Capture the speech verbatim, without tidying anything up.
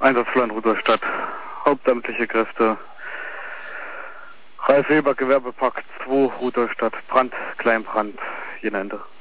Einsatzplan Rudolstadt, hauptamtliche Kräfte, Ralf Weber, Gewerbepakt zwei, Rudolstadt, Brand, Kleinbrand, Jenende.